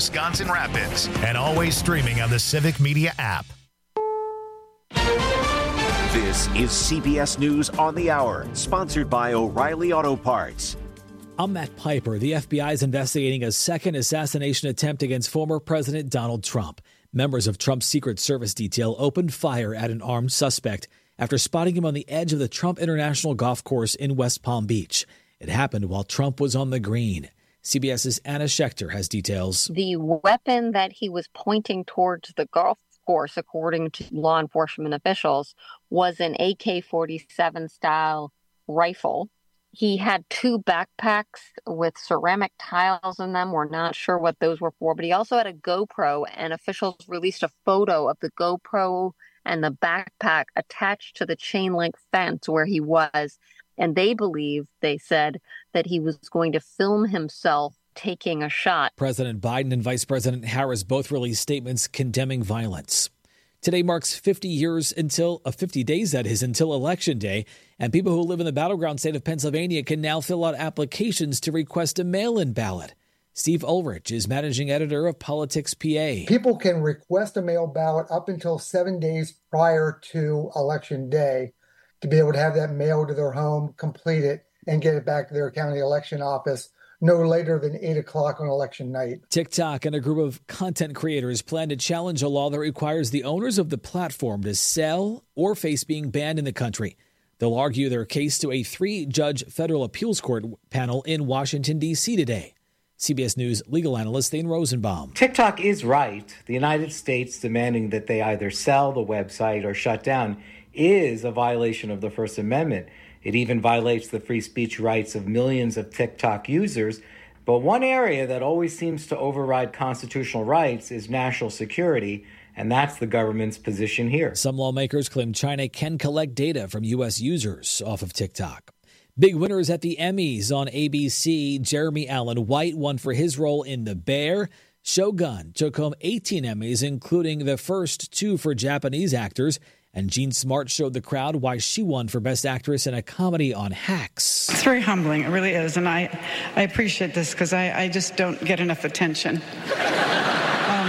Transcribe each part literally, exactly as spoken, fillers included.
Wisconsin Rapids, and always streaming on the Civic Media app. This is C B S News on the Hour, sponsored by O'Reilly Auto Parts. I'm Matt Piper. The F B I is investigating a second assassination attempt against former President Donald Trump. Members of Trump's Secret Service detail opened fire at an armed suspect after spotting him on the edge of the Trump International Golf Course in West Palm Beach. It happened while Trump was on the green. CBS's Anna Schechter has details. The weapon that he was pointing towards the golf course, according to law enforcement officials, was an A K forty-seven style rifle. He had two backpacks with ceramic tiles in them. We're not sure what those were for, but he also had a GoPro, and officials released a photo of the GoPro and the backpack attached to the chain link fence where he was. And they believe, they said, that he was going to film himself taking a shot. President Biden and Vice President Harris both released statements condemning violence. Today marks fifty years until, uh, fifty days that is, until Election Day, and people who live in the battleground state of Pennsylvania can now fill out applications to request a mail-in ballot. Steve Ulrich is managing editor of Politics P A. People can request a mail ballot up until seven days prior to Election Day to be able to have that mailed to their home, complete it, and get it back to their county election office no later than eight o'clock on election night. TikTok and a group of content creators plan to challenge a law that requires the owners of the platform to sell or face being banned in the country. They'll argue their case to a three-judge federal appeals court panel in Washington, D C today. C B S News legal analyst Thane Rosenbaum. TikTok is right. The United States demanding that they either sell the website or shut down is a violation of the First Amendment. It even violates the free speech rights of millions of TikTok users. But one area that always seems to override constitutional rights is national security, and that's the government's position here. Some lawmakers claim China can collect data from U S users off of TikTok. Big winners at the Emmys on A B C. Jeremy Allen White won for his role in The Bear. Shogun took home eighteen Emmys, including the first two for Japanese actors. And Jean Smart showed the crowd why she won for Best Actress in a comedy on Hacks. It's very humbling. It really is. And I, I appreciate this because I, I just don't get enough attention. um,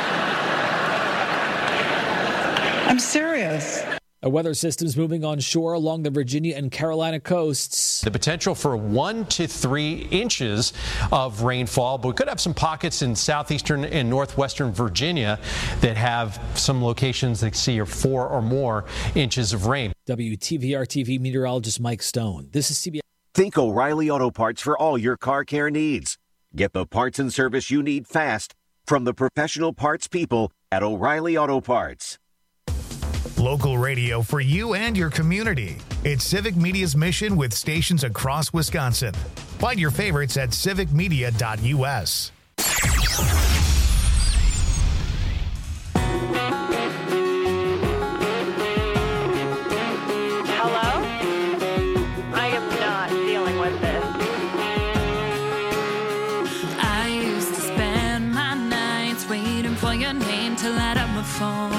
I'm serious. A weather system's moving on shore along the Virginia and Carolina coasts. The potential for one to three inches of rainfall, but we could have some pockets in southeastern and northwestern Virginia that have some locations that see four or more inches of rain. W T V R T V meteorologist Mike Stone. This is C B S. Think O'Reilly Auto Parts for all your car care needs. Get the parts and service you need fast from the professional parts people at O'Reilly Auto Parts. Local radio for you and your community. It's Civic Media's mission with stations across Wisconsin. Find your favorites at civic media dot U S. Hello? I am not dealing with this. I used to spend my nights waiting for your name to light up my phone.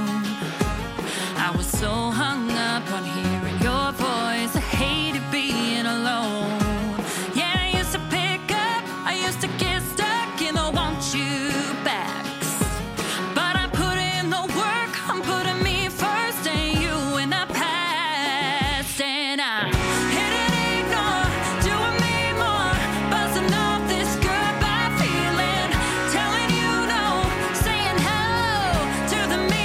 I was so hung up on hearing your voice. I hated being alone. Yeah, I used to pick up. I used to get stuck in the want you backs. But I put in the work. I'm putting me first and you in the past. And I hit and ignore, doing me more. Buzzing off this goodbye feeling. Telling you no, saying hello to the me.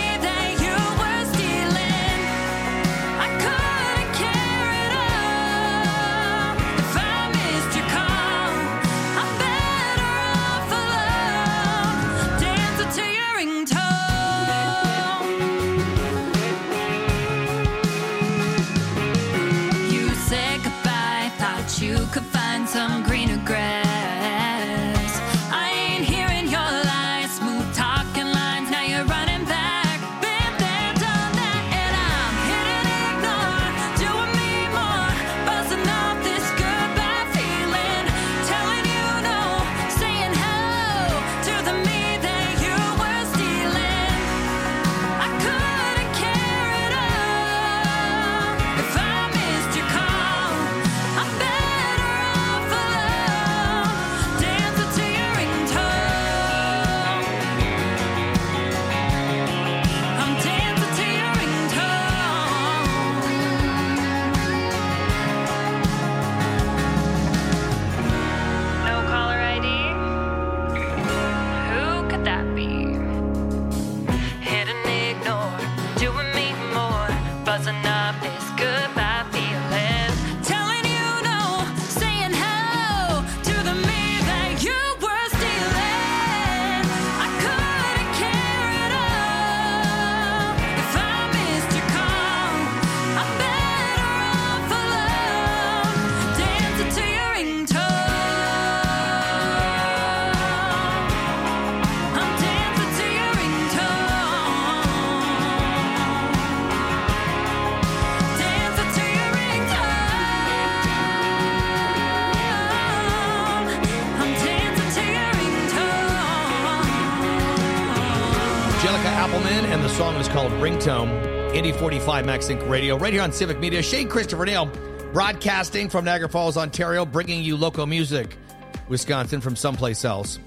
Angelica Appleman, and the song is called Ringtone. Indy forty-five Max Inc Radio, right here on Civic Media. Shane Christopher Nail, broadcasting from Niagara Falls, Ontario, bringing you local music, Wisconsin, from someplace else.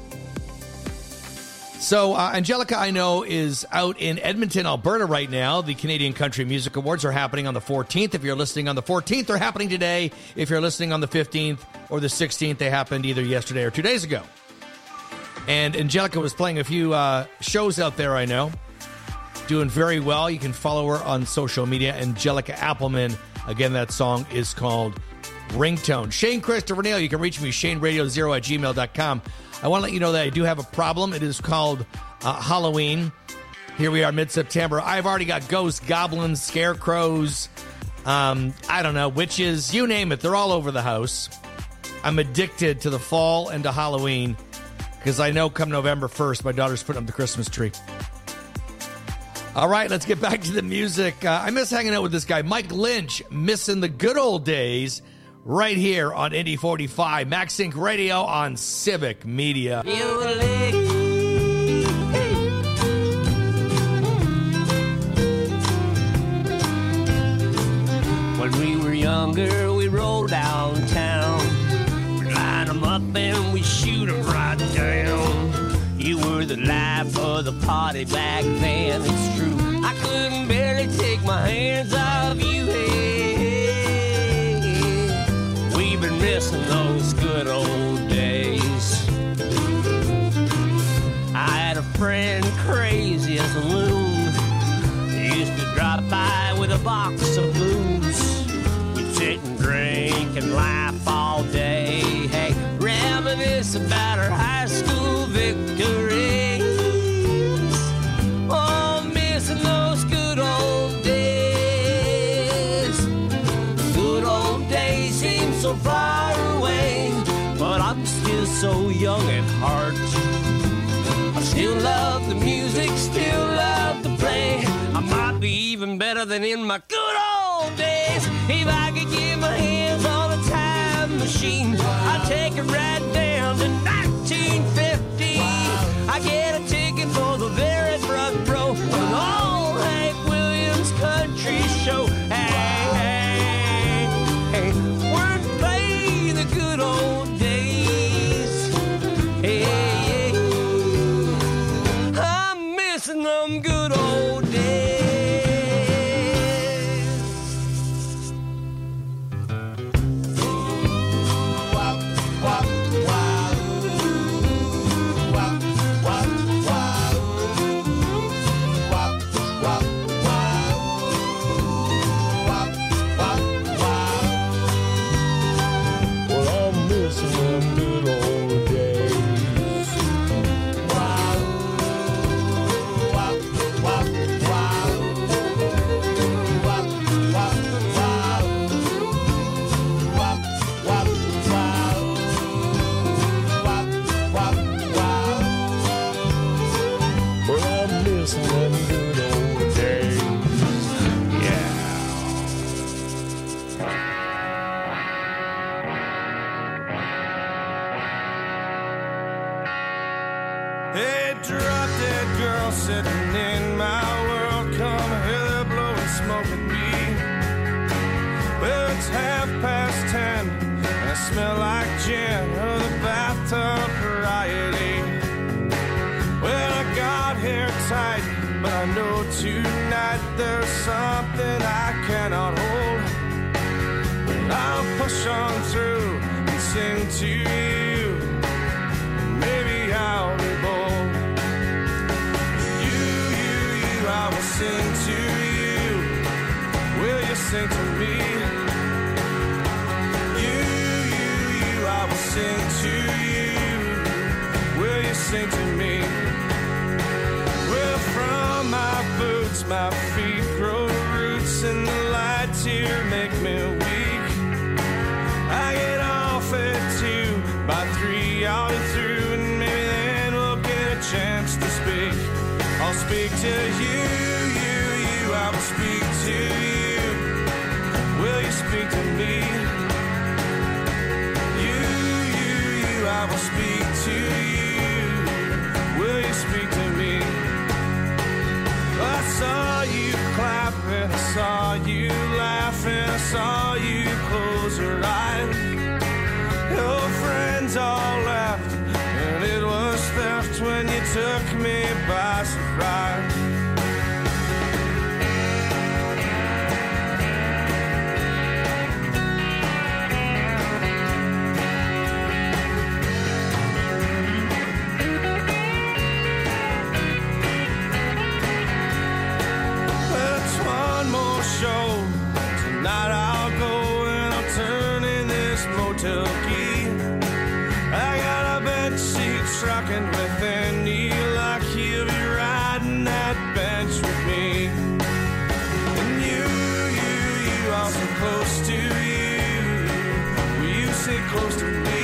So, uh, Angelica, I know, is out in Edmonton, Alberta right now. The Canadian Country Music Awards are happening on the fourteenth. If you're listening on the fourteenth, they're happening today. If you're listening on the fifteenth or the sixteenth, they happened either yesterday or two days ago. And Angelica was playing a few uh, shows out there, I know. Doing very well. You can follow her on social media, Angelica Appleman. Again, that song is called Ringtone. Shane Christopher Nail, you can reach me, shane radio zero at gmail dot com. I want to let you know that I do have a problem. It is called uh, Halloween. Here we are, mid-September. I've already got ghosts, goblins, scarecrows, um, I don't know, witches, you name it. They're all over the house. I'm addicted to the fall and to Halloween because I know come November first, my daughter's putting up the Christmas tree. All right, let's get back to the music. Uh, I miss hanging out with this guy, Mike Lynch, missing the good old days, right here on Indy forty-five, Max Inc Radio on Civic Media. When we were younger, we rolled downtown. We line them up and we shoot them right down. You were the life of the party back then, it's true. I couldn't barely take my hands off you, hey. We've been missing those good old days. I had a friend crazy as a loon. He used to drop by with a box of booze. We'd sit and drink and laugh all day, hey. Reminisce about our high school victories. Oh, missing those good old days. Good old days seem so far away, but I'm still so young at heart. I still love the music, still love to play. I might be even better than in my good old days. If I could get my hands on a time machine, I'd take it right down to nineteen fifty. I get a ticket for the very front row of an old Hank Williams country show. Hey, hey, hey, we're playing the good old days. Hey, hey, I'm missing them good old days. Sitting in my world, come hither, blowing smoke at me. Well, it's half past ten, and I smell like gin or the bathtub variety. Well, I got here tight, but I know tonight there's something I cannot hold. But I'll push on through and sing to you, and maybe I'll be bold. I will sing to you. Will you sing to me? You, you, you, I will sing to you. Will you sing to me? Well, from my boots, my feet grow roots, and the lights here make me weak. I get off at two, by three I'll be through, and maybe then we'll get a chance to speak. I'll speak to you, you, you, I will speak to you. Will you speak to me? You, you, you, I will speak to you. Will you speak to me? and you took me by surprise. Tonight I'll go and I'll turn in this motel key. I got a bed sheet rocking within you, like you'll be riding that bench with me. And you, you, you are so close to you. Will you sit close to me?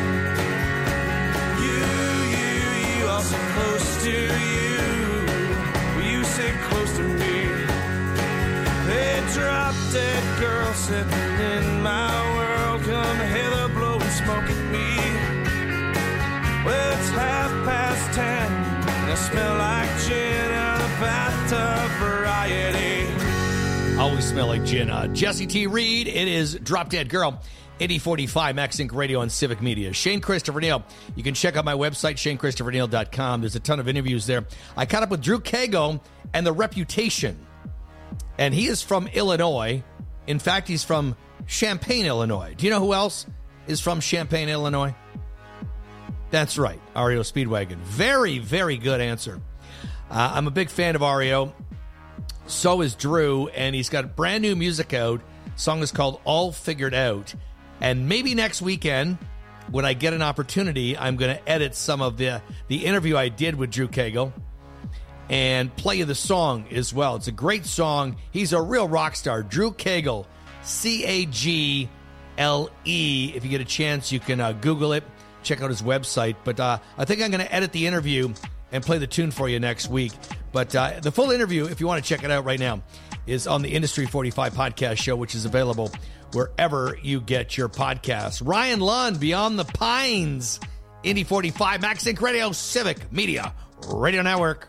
You, you, you are so close to you. Will you sit close to me? Hey, drop dead girl sitting in my world, come hither, blow and smoke at me. Well, it's half past ten, and I smell like gin out of bathtub variety. Always smell like gin. Uh, Jesse T. Reed, it is Drop Dead Girl. eighty forty-five Max Inc Radio on Civic Media. Shane Christopher Neal. You can check out my website, shane christopher neal dot com. There's a ton of interviews there. I caught up with Drew Cago and The Reputation. And he is from Illinois. In fact, he's from Champaign, Illinois. Do you know who else is from Champaign, Illinois? That's right, R E O Speedwagon. Very, very good answer. Uh, I'm a big fan of R E O. So is Drew, and he's got brand new music out. The song is called All Figured Out. And maybe next weekend, when I get an opportunity, I'm going to edit some of the, the interview I did with Drew Cago and play you the song as well. It's a great song. He's a real rock star. Drew Cagle, C A G L E. If you get a chance, you can uh, Google it. Check out his website. But uh, I think I'm going to edit the interview and play the tune for you next week. But uh, the full interview, if you want to check it out right now, is on the Industry forty-five podcast show, which is available wherever you get your podcasts. Ryan Lund, Beyond the Pines, Indy forty-five, Max Inc Radio, Civic Media Radio Network.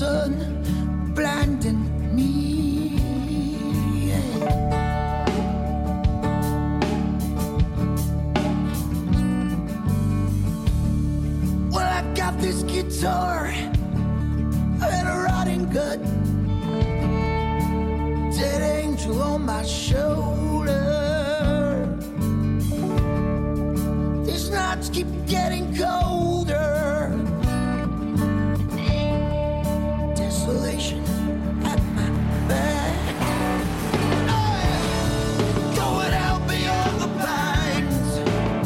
sun blinding me. Yeah. Well, I got this guitar and a rotting gut, dead angel on my shoulder. These nights keep getting colder. Desolation at my back. Oh, going out beyond the pines,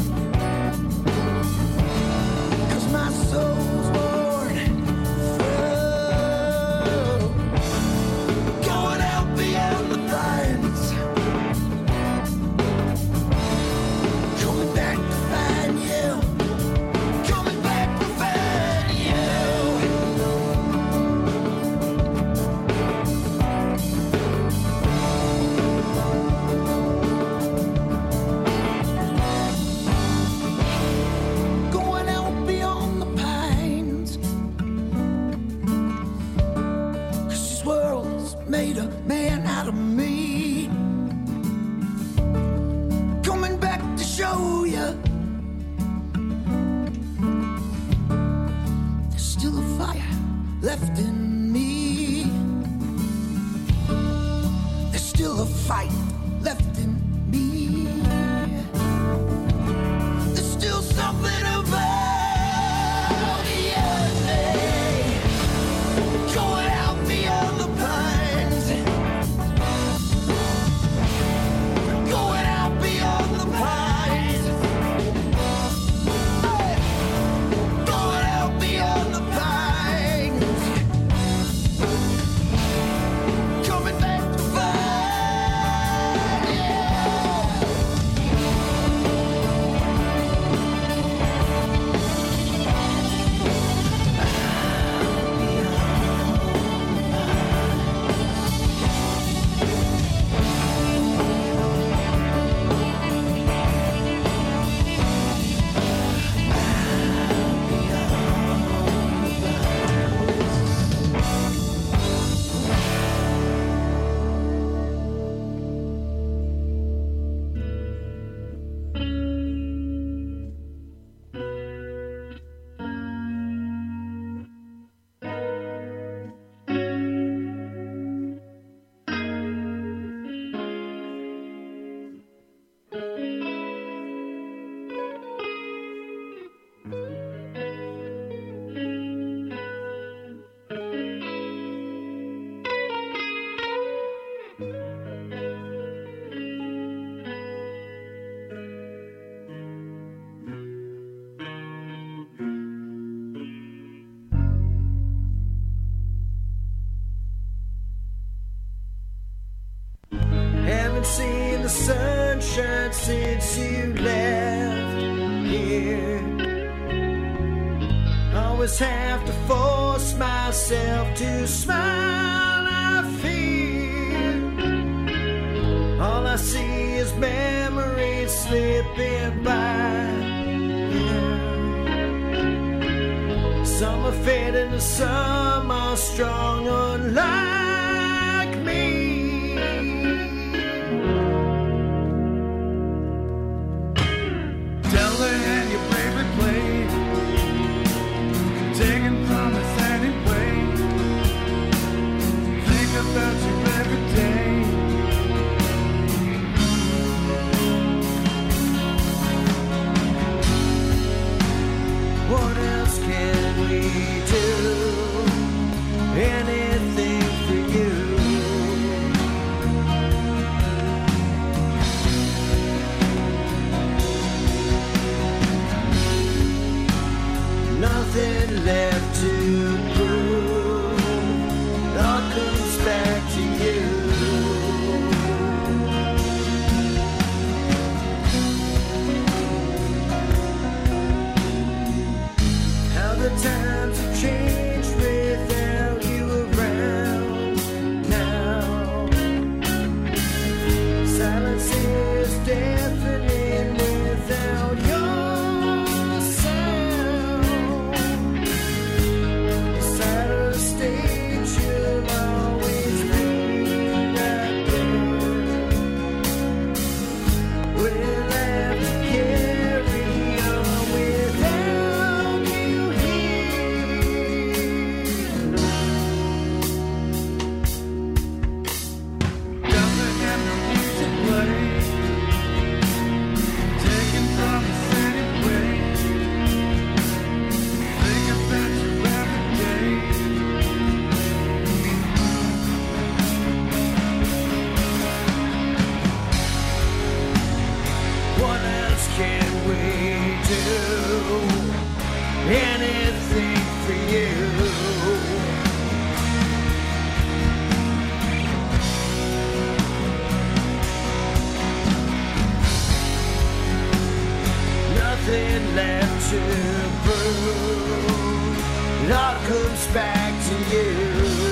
'cause my soul's worn through. Going out beyond the pines, coming back to find you. Coming back to find you. Going out beyond the pines, 'cause this world has made a man out of me. Coming back to show you there's still a fire left in me. There's still a fight left in me. There's still something about yesterday. Going out beyond the pines. Going out beyond the pines. Hey. Going out beyond the pines. Coming back to find you. Haven't seen the sunshine since you left here. Always have to force myself to smile, I fear. All I see is memories slipping by. Some are fading and some are strong, unlike me. Tell her and your favorite play, taking promise anyway. Think about you every day. What else can we do? Anything to prove it all comes back to you.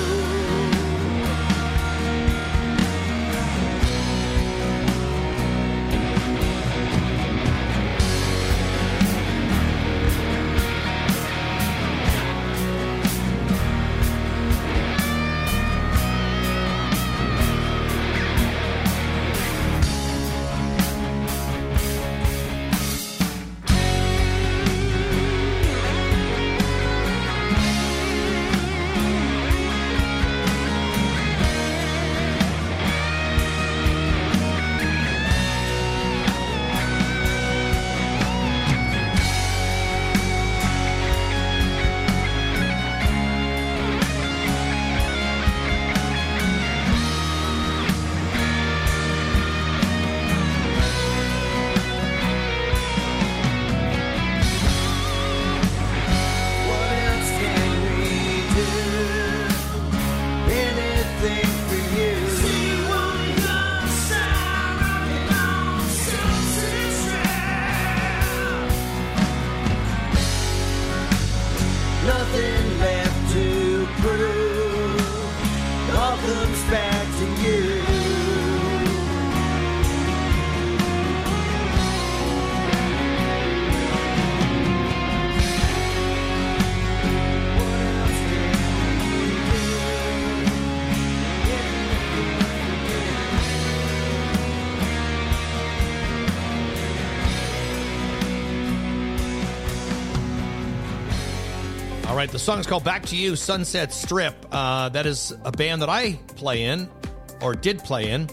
All right, the song is called Back to You, Sunset Strip. Uh, that is a band that I play in, or did play in,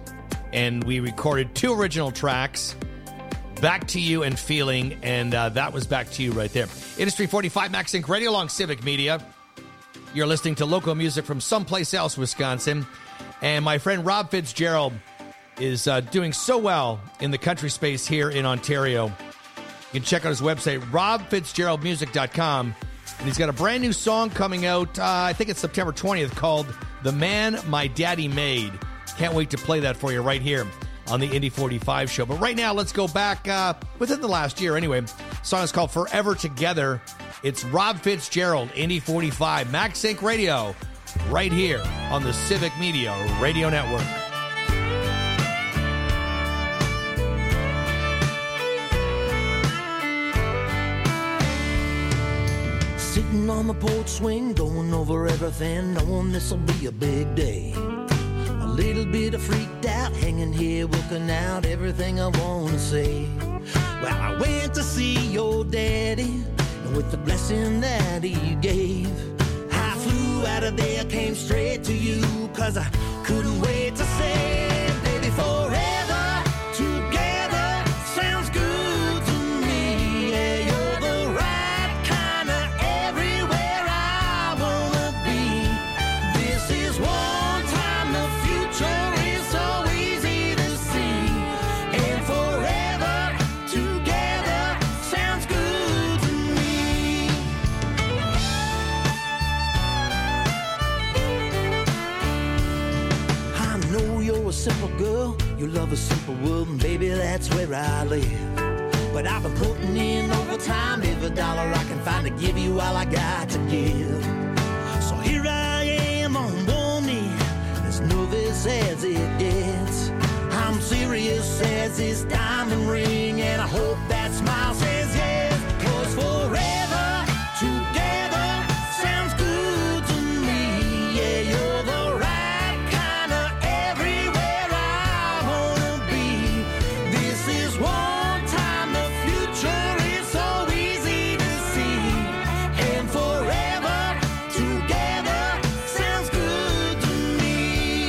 and we recorded two original tracks, Back to You and Feeling, and uh, that was Back to You right there. Industry forty-five, Max Inc Radio along Civic Media. You're listening to local music from someplace else, Wisconsin, and my friend Rob Fitzgerald is uh, doing so well in the country space here in Ontario. You can check out his website, rob fitzgerald music dot com. And he's got a brand new song coming out, uh, I think it's September twentieth, called The Man My Daddy Made. Can't wait to play that for you right here on the Indy forty-five show. But right now, let's go back uh, within the last year anyway. The song is called Forever Together. It's Rob Fitzgerald, Indy forty-five, Max Inc Radio, right here on the Civic Media Radio Network. Sitting on the porch swing, going over everything, knowing this'll be a big day. A little bit of freaked out, hanging here, working out everything I wanna say. Well, I went to see your daddy, and with the blessing that he gave, I flew out of there, came straight to you, cause I couldn't wait to say, baby, forever together sounds good to me. Yeah, you're the right kind of everywhere I wanna be. This is one time, the future is so easy to see. And forever together sounds good to me. I know you're a simple girl, you love a simple world, and baby, that's where I live. But I've been putting in overtime, every dollar I can find to give you all I got to give. So here I am on one knee, as nervous as it gets. I'm serious as this diamond ring, and I hope that smile says yes. Cause forever together sounds good to me. Yeah, you're the right kind of everywhere I wanna be. This is one time, the future is so easy to see. And forever together sounds good to me.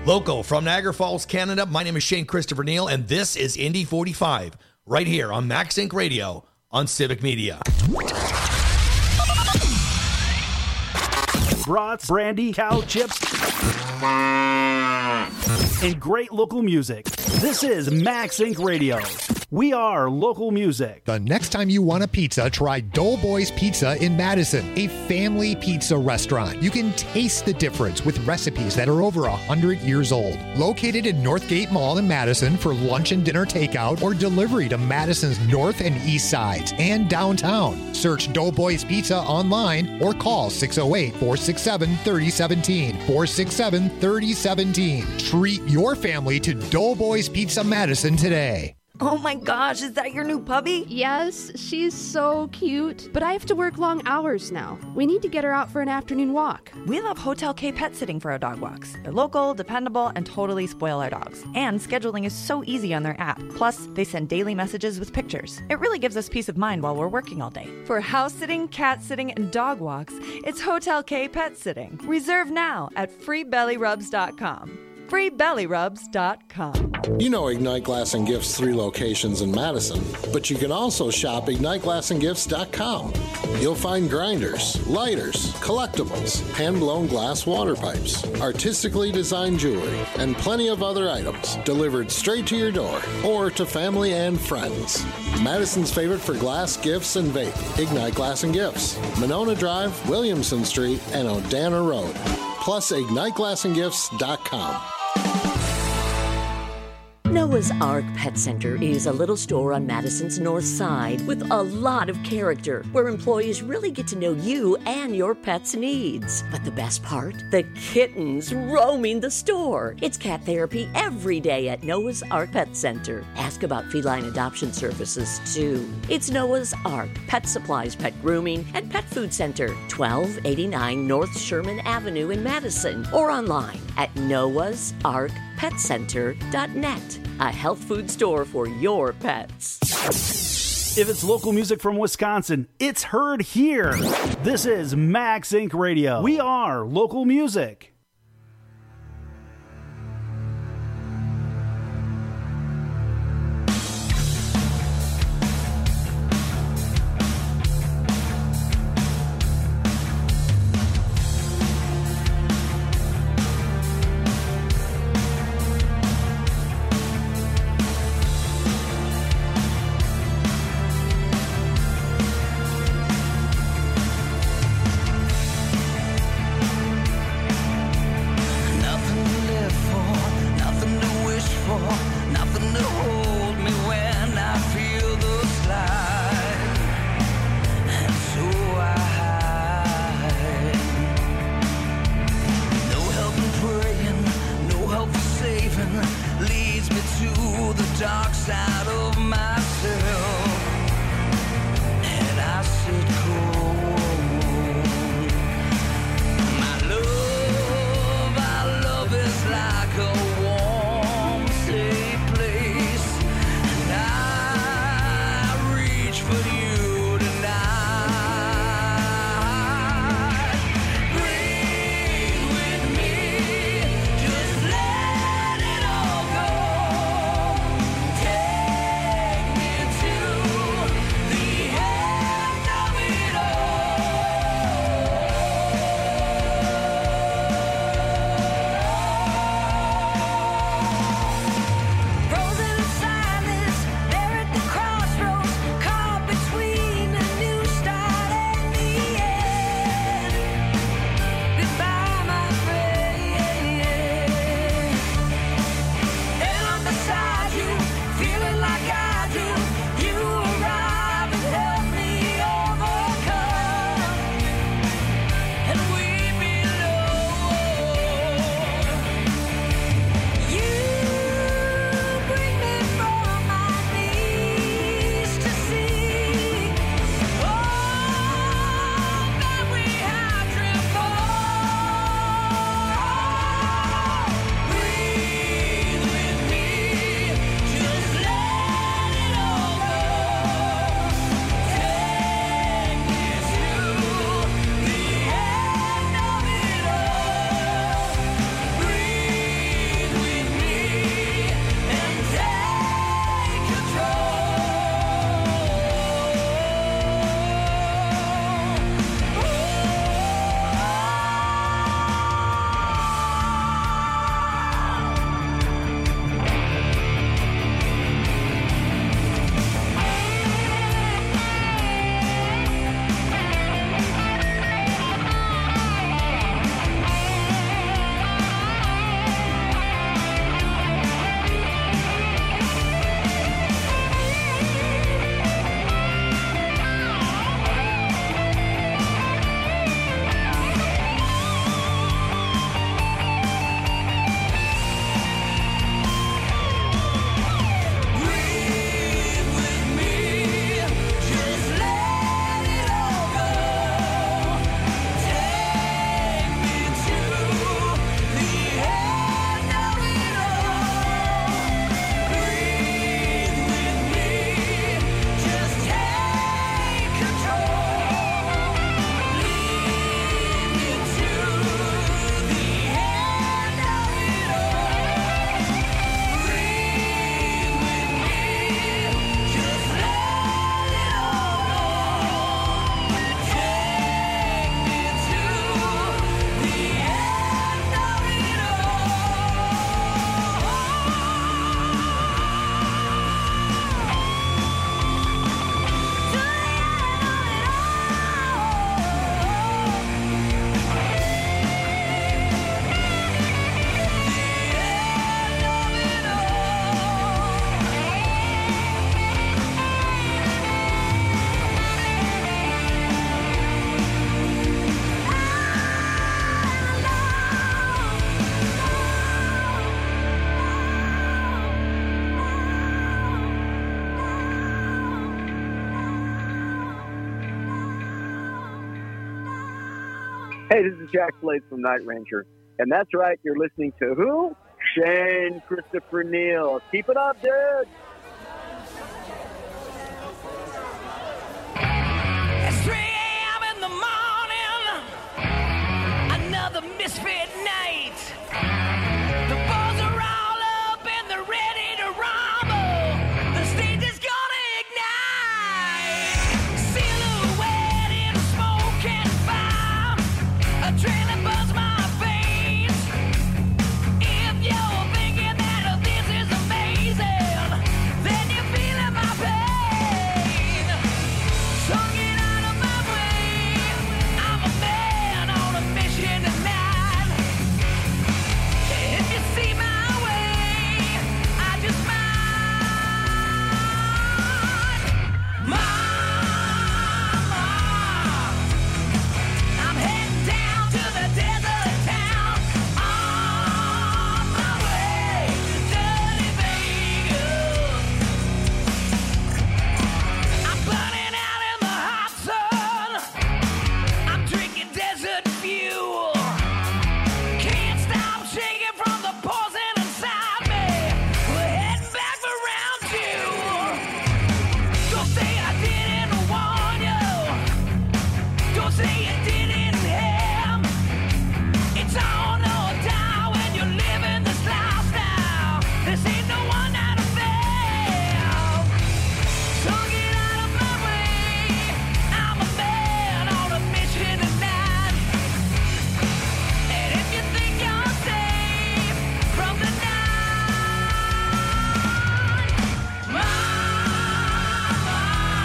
Local from Niagara Falls, Canada, my name is Shane Christopher Neal, and this is Indy forty-five, right here on Max Inc Radio on Civic Media. Brats, brandy, cow chips, and great local music. This is Max Inc Radio. We are local music. The next time you want a pizza, try Doughboys Pizza in Madison, a family pizza restaurant. You can taste the difference with recipes that are over one hundred years old. Located in Northgate Mall in Madison for lunch and dinner takeout or delivery to Madison's north and east sides and downtown. Search Doughboys Pizza online or call six oh eight, four six seven, three oh one seven, four six seven, three oh one seven. Treat your family to Doughboys Pizza Madison today. Oh my gosh, is that your new puppy? Yes, she's so cute. But I have to work long hours now. We need to get her out for an afternoon walk. We love Hotel K Pet Sitting for our dog walks. They're local, dependable, and totally spoil our dogs. And scheduling is so easy on their app. Plus, they send daily messages with pictures. It really gives us peace of mind while we're working all day. For house sitting, cat sitting, and dog walks, it's Hotel K Pet Sitting. Reserve now at free belly rubs dot com. free belly rubs dot com. You know Ignite Glass and Gifts' three locations in Madison, but you can also shop ignite glass and gifts dot com. You'll find grinders, lighters, collectibles, hand-blown glass water pipes, artistically designed jewelry, and plenty of other items delivered straight to your door or to family and friends. Madison's favorite for glass, gifts, and vape, Ignite Glass and Gifts, Monona Drive, Williamson Street, and Odana Road. Plus ignite glass and gifts dot com. Noah's Ark Pet Center is a little store on Madison's north side with a lot of character, where employees really get to know you and your pet's needs. But the best part? The kittens roaming the store. It's cat therapy every day at Noah's Ark Pet Center. Ask about feline adoption services, too. It's Noah's Ark Pet Supplies, Pet Grooming, and Pet Food Center, twelve eighty-nine North Sherman Avenue in Madison, or online at noahs ark pet center dot net. A health food store for your pets. If it's local music from Wisconsin, it's heard here. This is Max Inc Radio. We are local music. Hey, this is Jack Slade from Night Ranger. And that's right, you're listening to who? Shane Christopher Neal. Keep it up, dude. It's three a.m. in the morning. Another misfit night. The balls are all up and they're ready to rumble. The stage is gonna ignite. Silhouette in smoke and fire. Adrenaline buzz my veins. If you're thinking that this is amazing, then you're feeling my pain. So get out of my way. I'm a man on a mission tonight. If you see my way, I just might. Mama, I'm heading down to the desert town. On my way to dirty Vegas. I'm burning out in the hot sun. I'm drinking desert fuel. Can't stop shaking from the poison inside me. We're heading back for round two. Don't say I didn't warn you. Don't say you didn't hear. It's all or die when you're living this lifestyle. This ain't no one night affair. So get out of my way. I'm a man on a mission tonight. And if you think you're safe from the night, mama,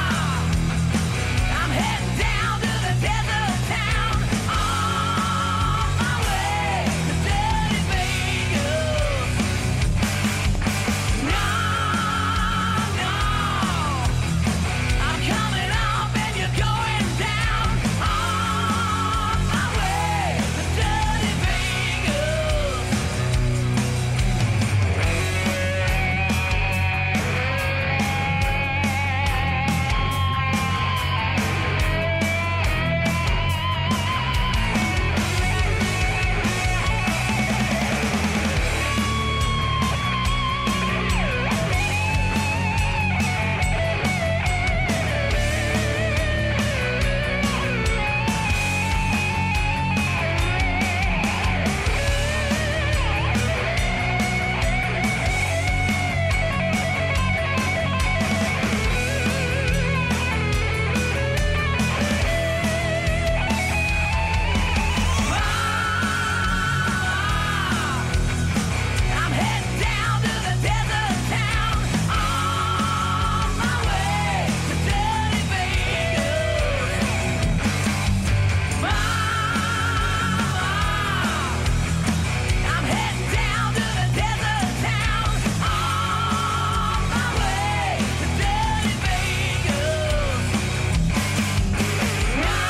I'm heading down to the desert town. On my way to dirty Vegas. No, no, I'm coming up and you're going down. On my way to dirty Vegas. I'm heading down to the desert town. On my way to dirty Vegas. Mama, I'm heading down to the desert town. On my way to dirty Vegas. No,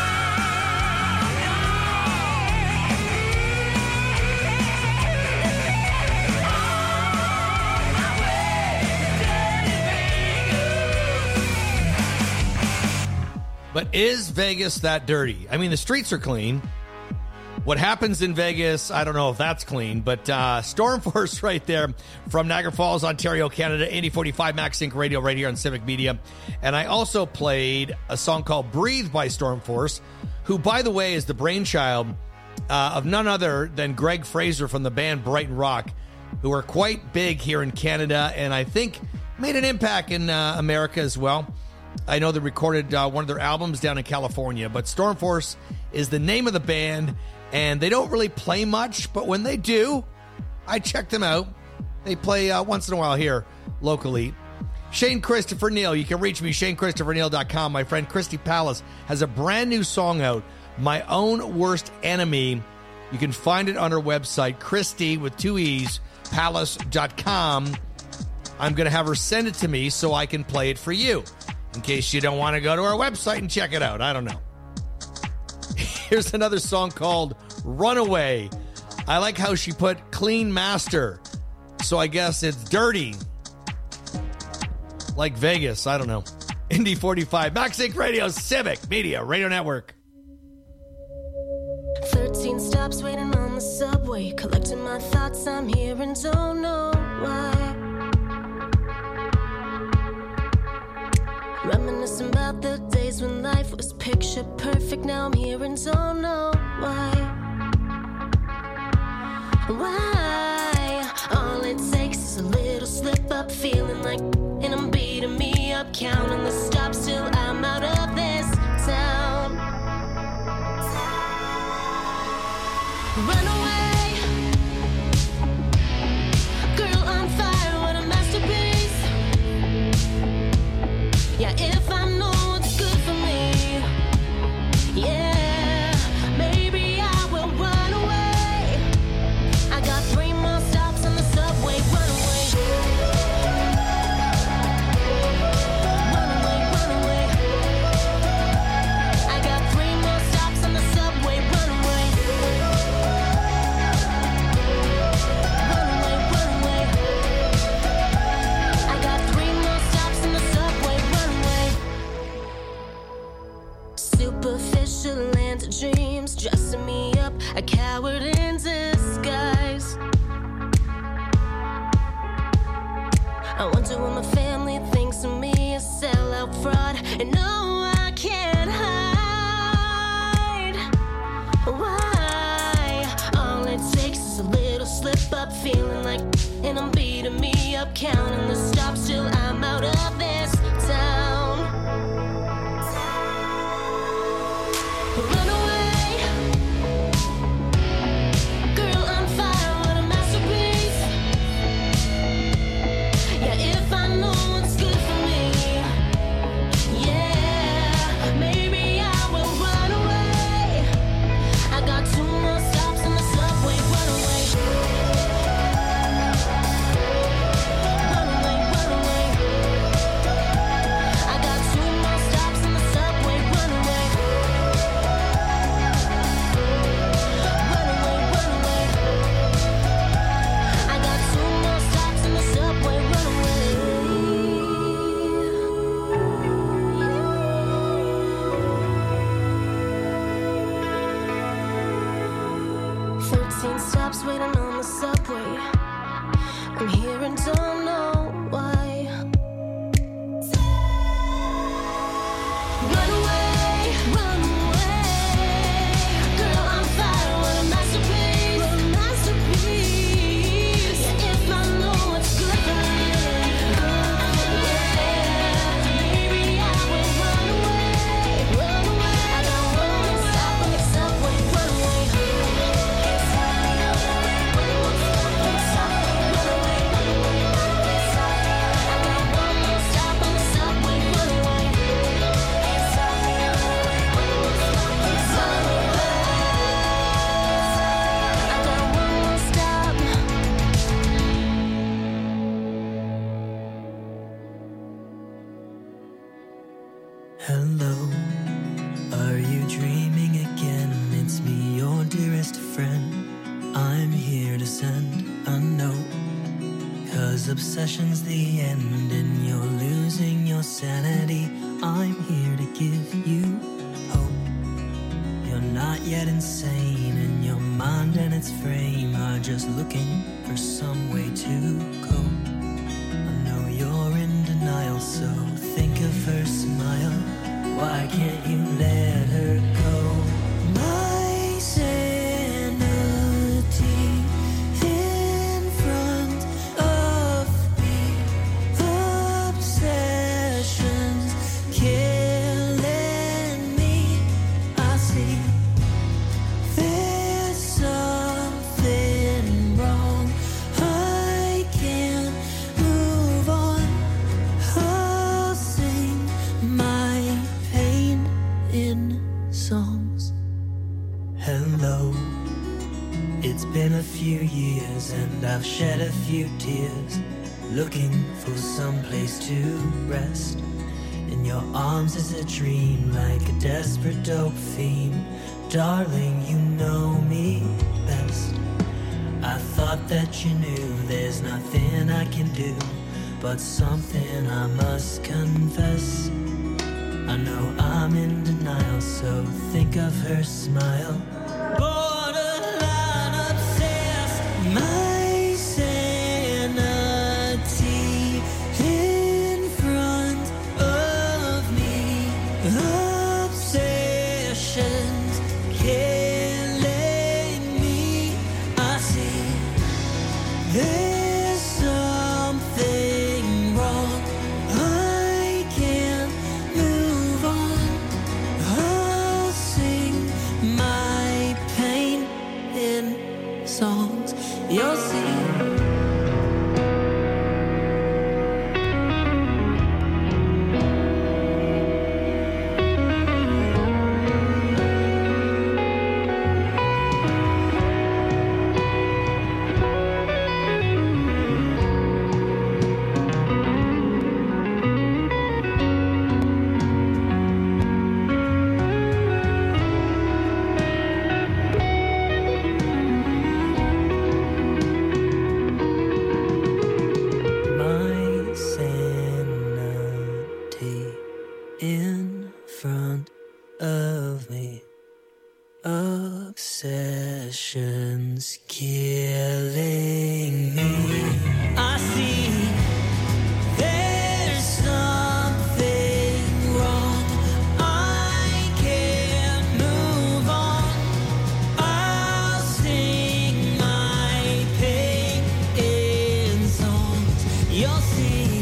But is Vegas that dirty? I mean, the streets are clean. What happens in Vegas, I don't know if that's clean, but uh, Stormforce right there from Niagara Falls, Ontario, Canada, eighty forty-five Max Inc Radio right here on Civic Media. And I also played a song called Breathe by Stormforce, who, by the way, is the brainchild uh, of none other than Greg Fraser from the band Brighton Rock, who are quite big here in Canada and I think made an impact in uh, America as well. I know they recorded uh, one of their albums down in California, but Stormforce is the name of the band, and they don't really play much, but when they do, I check them out. They play uh, once in a while here locally. Shane Christopher Neal, you can reach me, shane christopher neal dot com. My friend Christy Palace has a brand new song out, My Own Worst Enemy. You can find it on her website, Christy with two E's, palace dot com. I'm going to have her send it to me so I can play it for you, in case you don't want to go to our website and check it out. I don't know. Here's another song called Runaway. I like how she put Clean Master, so I guess it's dirty. Like Vegas, I don't know. Indy forty-five, Max Inc Radio, Civic Media Radio Network. thirty stops waiting on the subway, collecting my thoughts, I'm here and don't know why. Reminiscing about the days when life was picture perfect, now I'm here and don't know why. Why? All it takes is a little slip up, feeling like, and I'm beating me up, counting the stops till I'm out of this town. Run away, girl on fire, what a masterpiece. Yeah, if I know what's good for me, yeah, maybe I will run away. I got three more stops on the subway, run away. Run away, run away. I got three more stops on the subway, run away. Run away, run away. I got three more stops on the subway, run away. Superficial land of dreams, dressing me up, a coward in disguise. I wonder what my family thinks of me, a sellout fraud, and no, I can't hide. Why? All it takes is a little slip up, feeling like, and I'm beating me up, counting the stops till I'm out of this town. Run away, girl on fire, what a masterpiece. Yeah, if I know what's good for me, yeah, maybe I will run away. I got two more stops on the subway, run away. Run away, run away. I got two more stops on the subway, run away. Run away, run away. I got two more stops on the subway, run away. Thirteen stops waiting on the subway. I'm here and don't know why. Run away, run away. Girl on fire, what a masterpiece. What a masterpiece. Yeah, if I know what's good for me, yeah, maybe I will run away. Run away. I got one more stop on the subway, run away. Hello, are you dreaming again? It's me, your dearest friend. I'm here to send a note, 'cause obsession's the end and you're losing your sanity. I'm here to give you hope. You're not yet insane, and your mind and its frame are just looking for some way to cope. I know you're in denial, so think of her smile. Why can't you let her go? My sanity in front of me. Obsessions killing me. I see there's something wrong. I can't move on. I'll sing my pain in songs. Hello, it's been a few years and I've shed a few tears, looking for some place to rest. In your arms is a dream, like a desperate dope theme. Darling, you know me best. I thought that you knew there's nothing I can do, but something I must confess. I know I'm in denial, so think of her smile. Borderline. you'll see. My sanity in front of me. Obsessions killing me. I see there's something wrong. I can't move on. I'll sing my pain in songs. You'll see.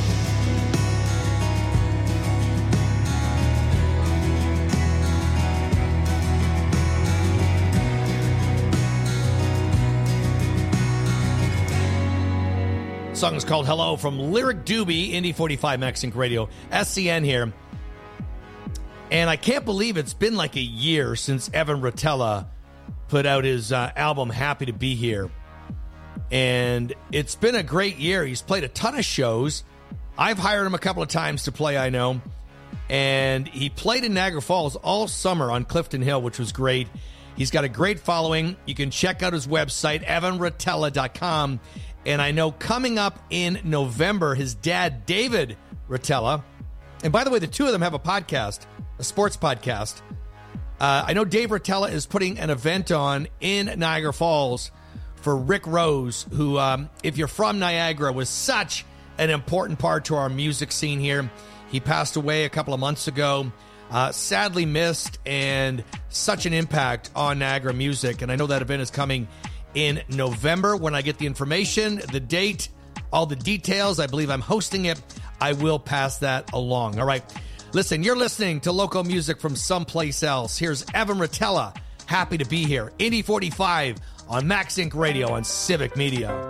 Song is called Hello from Lyric Doobie, Indy forty-five, Max Inc Radio, S C N here. And I can't believe it's been like a year since Evan Rotella put out his uh, album Happy to Be Here. And it's been a great year. He's played a ton of shows. I've hired him a couple of times to play, I know. And he played in Niagara Falls all summer on Clifton Hill, which was great. He's got a great following. You can check out his website, evan rotella dot com. And I know coming up in November, his dad, David Rotella, and by the way, the two of them have a podcast, a sports podcast. Uh, I know Dave Rotella is putting an event on in Niagara Falls for Rick Rose, who, um, if you're from Niagara, was such an important part to our music scene here. He passed away a couple of months ago, uh, sadly missed, and such an impact on Niagara music. And I know that event is coming in November. When I get the information, the date, all the details, I believe I'm hosting it, I will pass that along. All right. Listen, you're listening to local music from someplace else. Here's Evan Rotella, Happy to Be Here. Indy forty-five on Max Inc Radio on Civic Media.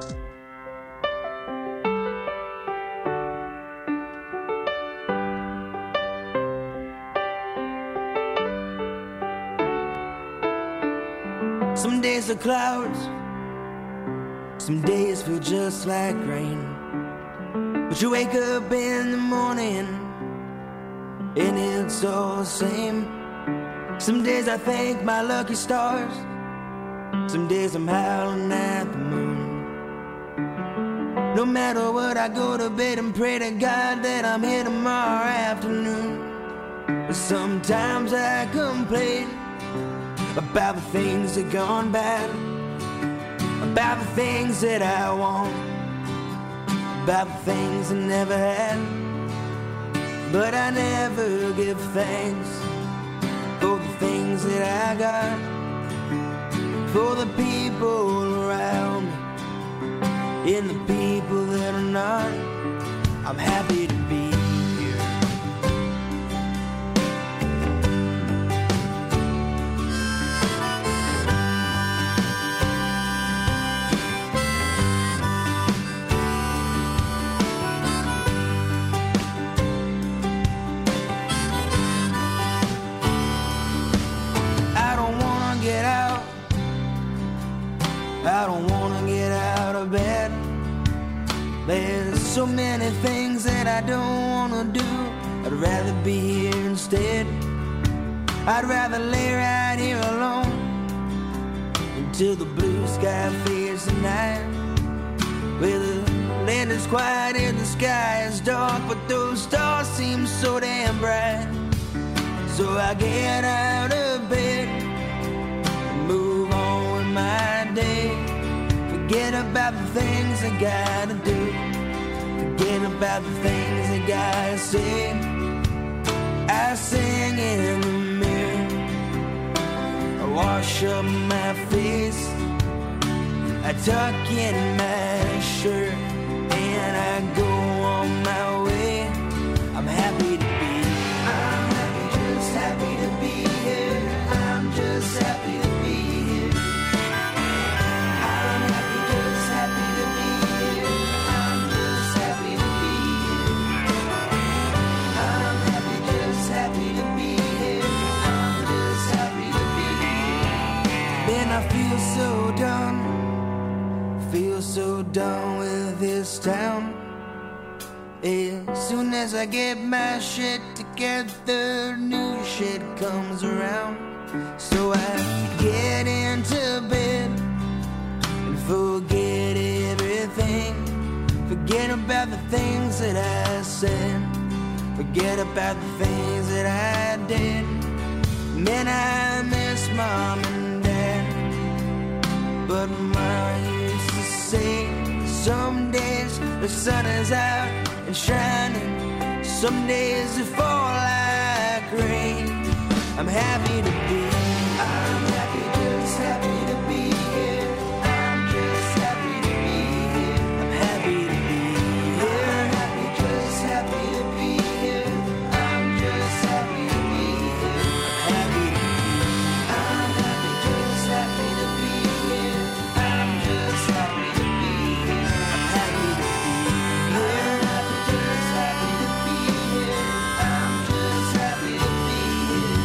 Some days are clouds, some days feel just like rain. But you wake up in the morning and it's all the same. Some days I thank my lucky stars, some days I'm howling at the moon. No matter what, I go to bed and pray to God that I'm here tomorrow afternoon. But sometimes I complain about the things that gone bad, about the things that I want, about the things I never had. But I never give thanks for the things that I got, for the people around me, and the people that are not. I'm happy to be here. I don't wanna get out of bed. There's so many things that I don't wanna do. I'd rather be here instead. I'd rather lay right here alone until the blue sky fades tonight, where the land is quiet and the sky is dark, but those stars seem so damn bright. So I get out of bed and move on with my day. Forget about the things I gotta do. Forget about the things I gotta say. I sing in the mirror, I wash up my face, I tuck in my shirt, and I go on my way. I'm happy to be here. I'm happy, just happy to be here. I'm just happy to be here. I'm happy, just I feel so done, feel so done with this town. As soon as I get my shit together, new shit comes around. So I get into bed and forget everything. Forget about the things that I said. Forget about the things that I did. Man, I miss mom and dad. But Mama used to say, some days the sun is out and shining, some days it fall like rain. I'm happy to be, I'm happy, just happy to be here. I'm just happy to be here. I'm happy to be here. I'm happy, just happy to be here. I'm just happy to be here. I'm happy to be, I'm happy, just happy to be here. I'm just happy to be here. I'm happy to be here. I'm happy, just happy to be here. I'm just happy to be here.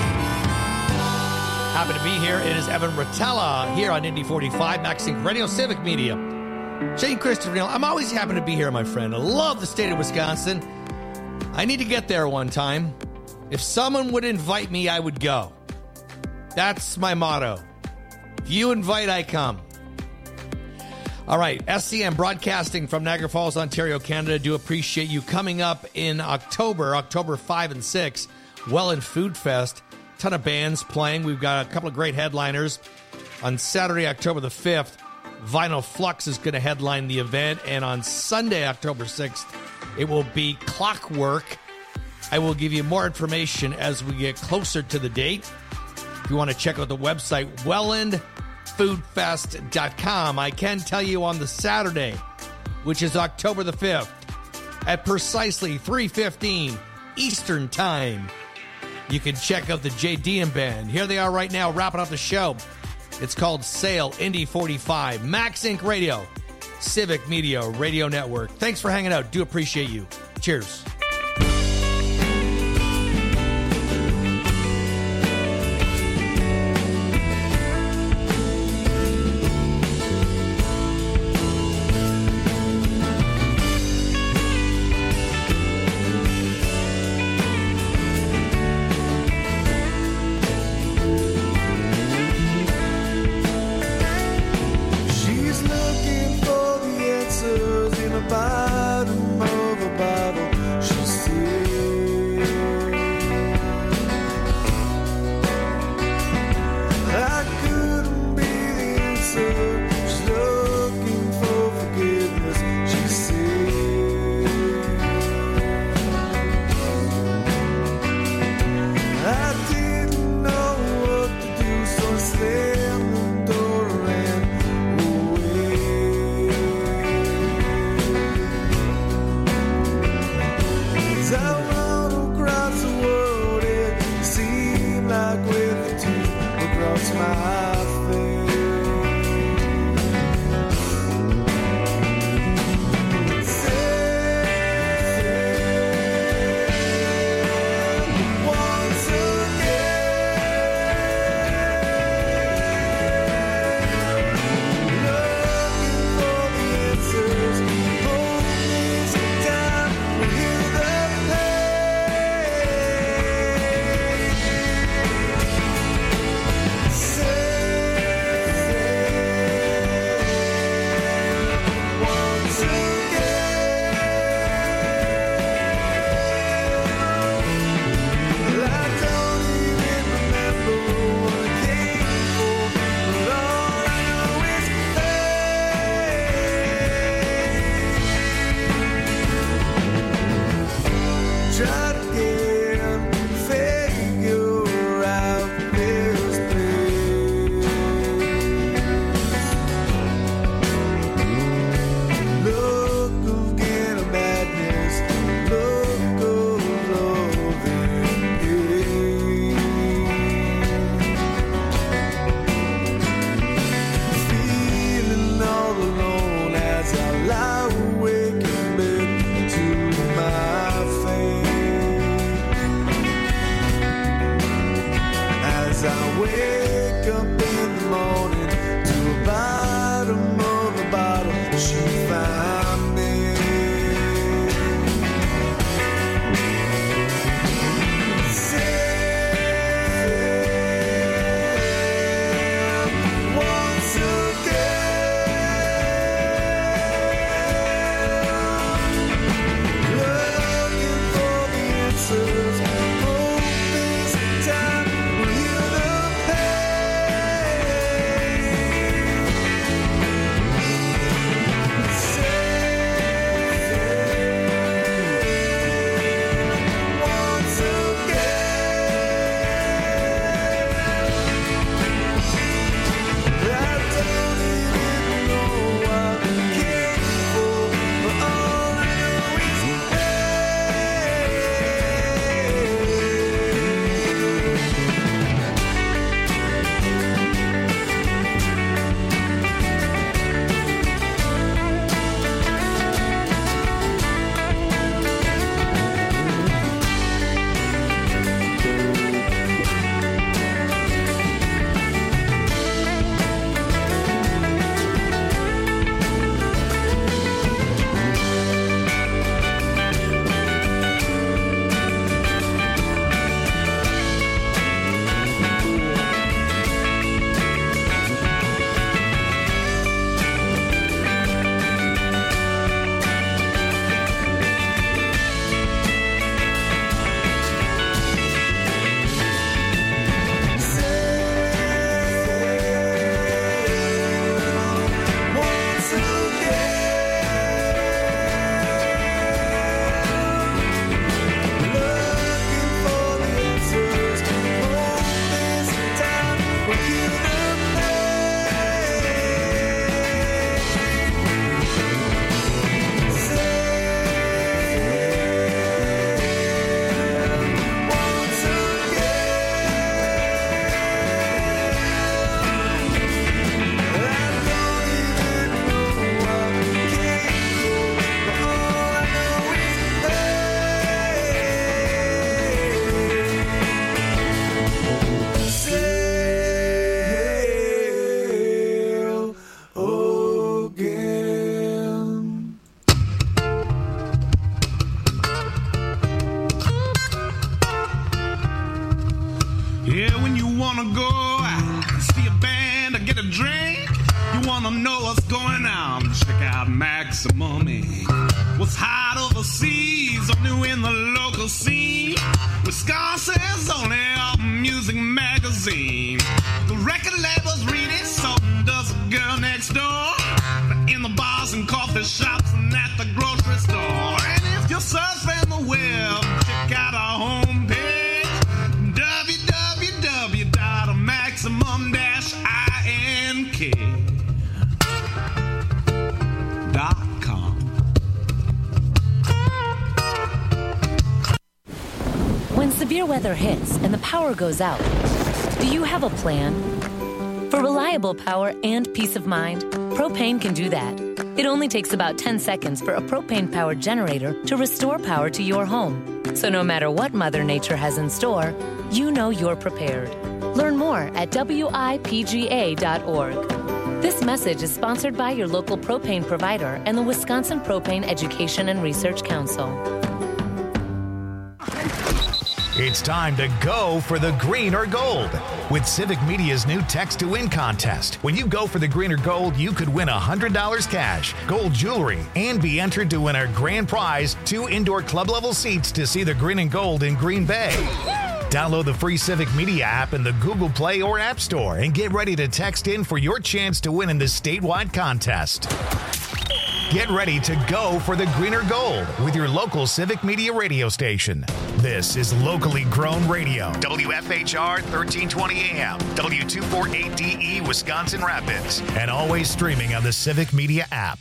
Happy to be here. It is Evan Rotella here on Indy forty-five, Maxing Radio, Civic Media. Shane Christopher Neal. I'm always happy to be here, my friend. I love the state of Wisconsin. I need to get there one time. If someone would invite me, I would go. That's my motto. If you invite, I come. All right, S C M broadcasting from Niagara Falls, Ontario, Canada. Do appreciate you coming up in October, October fifth and sixth, Welland Food Fest. Ton of bands playing. We've got a couple of great headliners. On Saturday, October the fifth, Vinyl Flux is going to headline the event. And on Sunday, October sixth, it will be Clockwork. I will give you more information as we get closer to the date. If you want to check out the website, welland food fest dot com. I can tell you on the Saturday, which is October the fifth, at precisely three fifteen Eastern Time, you can check out the J D M Band. Here they are right now, wrapping up the show. It's called Sail Indy forty-five, Max Inc Radio, Civic Media Radio Network. Thanks for hanging out. Do appreciate you. Cheers. She's looking for the answers in a bottom of a bottle. She's still. I couldn't be the answer. She's looking for forgiveness. She's still. I didn't know what to do, so I slammed the door and ran away. As I run across the world, it seemed like with a tear across my face. Sail once Say When severe weather hits and the power goes out, do you have a plan? For reliable power and peace of mind, Propane can do that. It only takes about ten seconds for a propane-powered generator to restore power to your home. So no matter what Mother Nature has in store, you know you're prepared. Learn more at W I P G A dot org. This message is sponsored by your local propane provider and the Wisconsin Propane Education and Research Council. It's time to go for the green or gold with Civic Media's new Text to Win contest. When you go for the green or gold, you could win one hundred dollars cash, gold jewelry, and be entered to win our grand prize, two indoor club-level seats to see the green and gold in Green Bay. Download the free Civic Media app in the Google Play or App Store and get ready to text in for your chance to win in this statewide contest. Get ready to go for the green or gold with your local Civic Media radio station. This is locally grown radio. W F H R thirteen twenty A M, W two forty-eight D E, Wisconsin Rapids, and always streaming on the Civic Media app.